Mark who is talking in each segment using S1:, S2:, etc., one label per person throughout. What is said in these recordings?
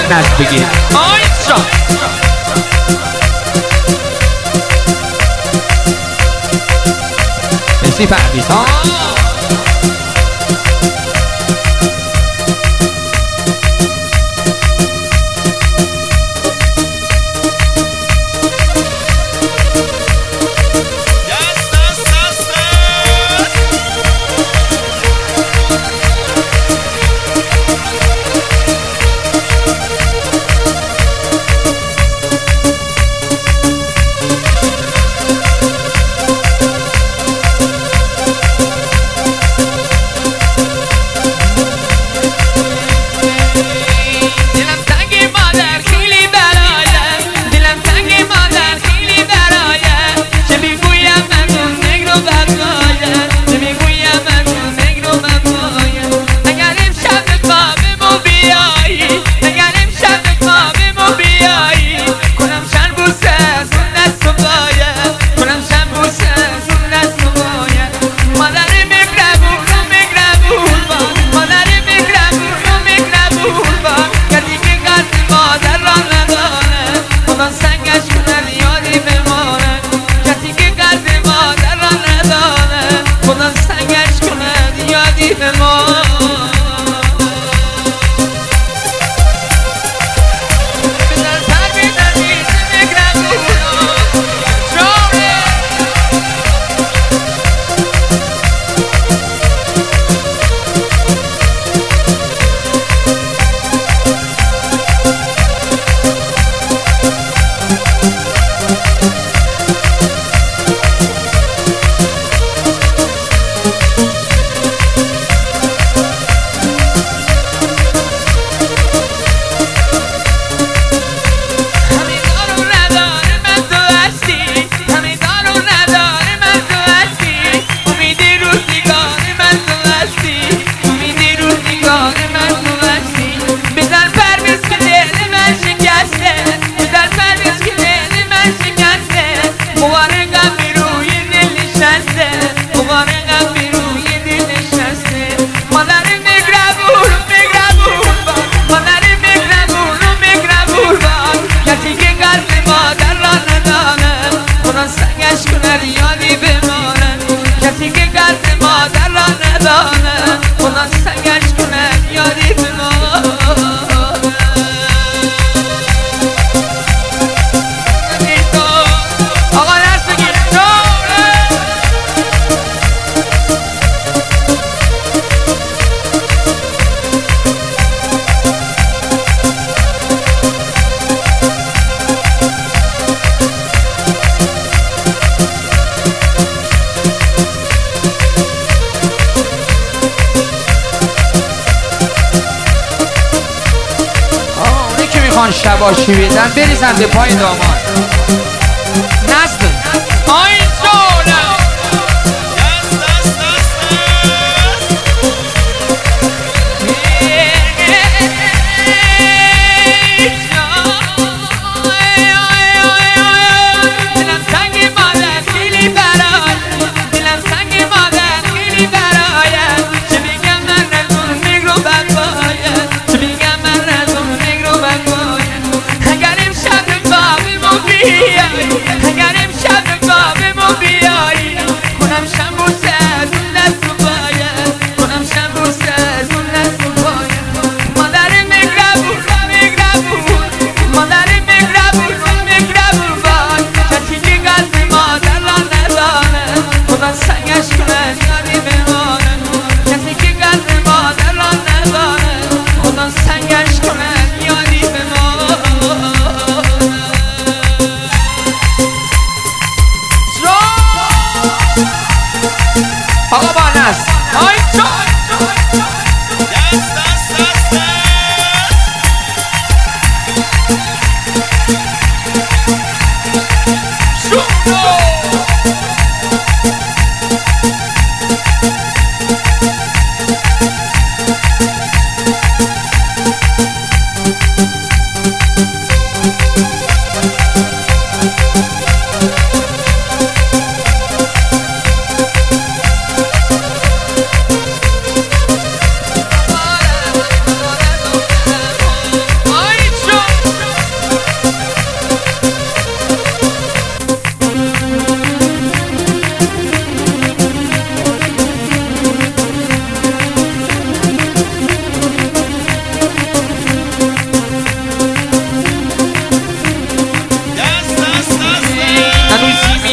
S1: دست بگیر. آی جان مرسی پرویز ها. شباشی بیدن بریزن به پای داماد نست آی جانم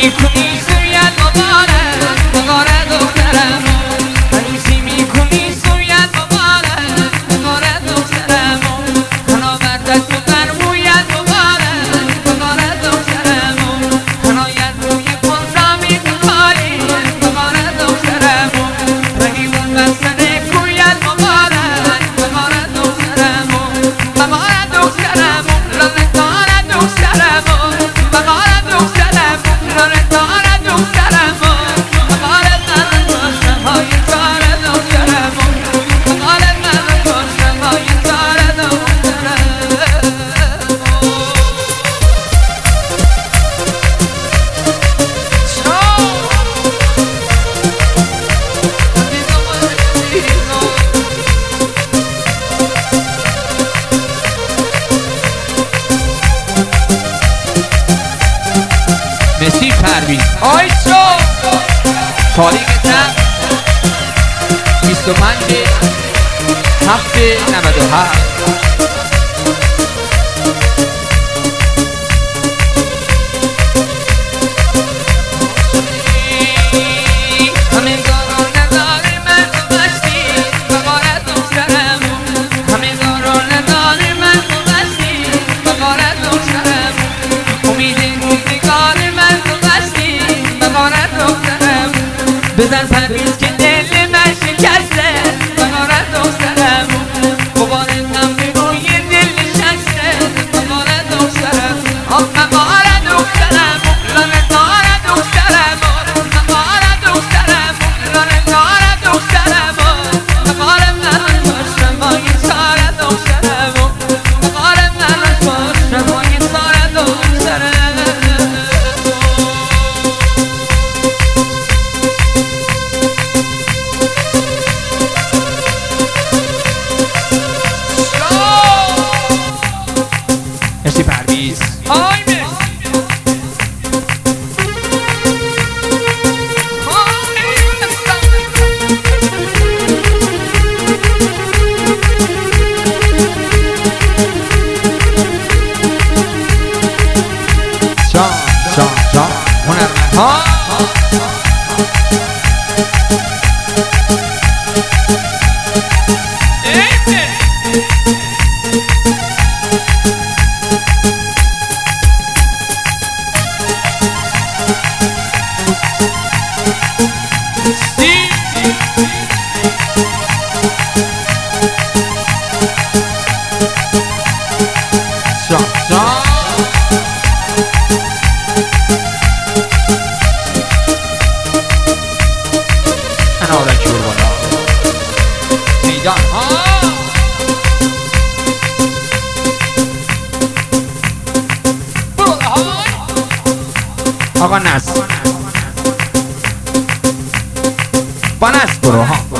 S1: میکنی سویت مبارک بقاره دخترم عروسی میکنی سویت مبارک بقاره دخترم هنا بردت تو برمویت مبارک بقاره دخترم هنایت روی کنزامی بخاری بقاره دخترم رقیبون بستن کویت مبارک بقاره دخترم بقاره دخترم لالتاره دخترم بقاره دخترم لالتاره دخترم بقاره من کشتم های تاره دخترم بقاره من کشتم های تاره دخترم مسی پرویز آیسو تاریخ تن 27 بزن پرویز که دل من شکسته بقاره دخترم مبارکم به روی دل نشسته بقاره دخترم بقاره دخترم لالتاره دخترم بقاره دخترم لالتاره دخترم بقاره من کشتم با این ساره دخترم بقاره من کشتم با این ساره دخترم مرسی پرویز جان هنرمند آقا نصر با نصر برو ها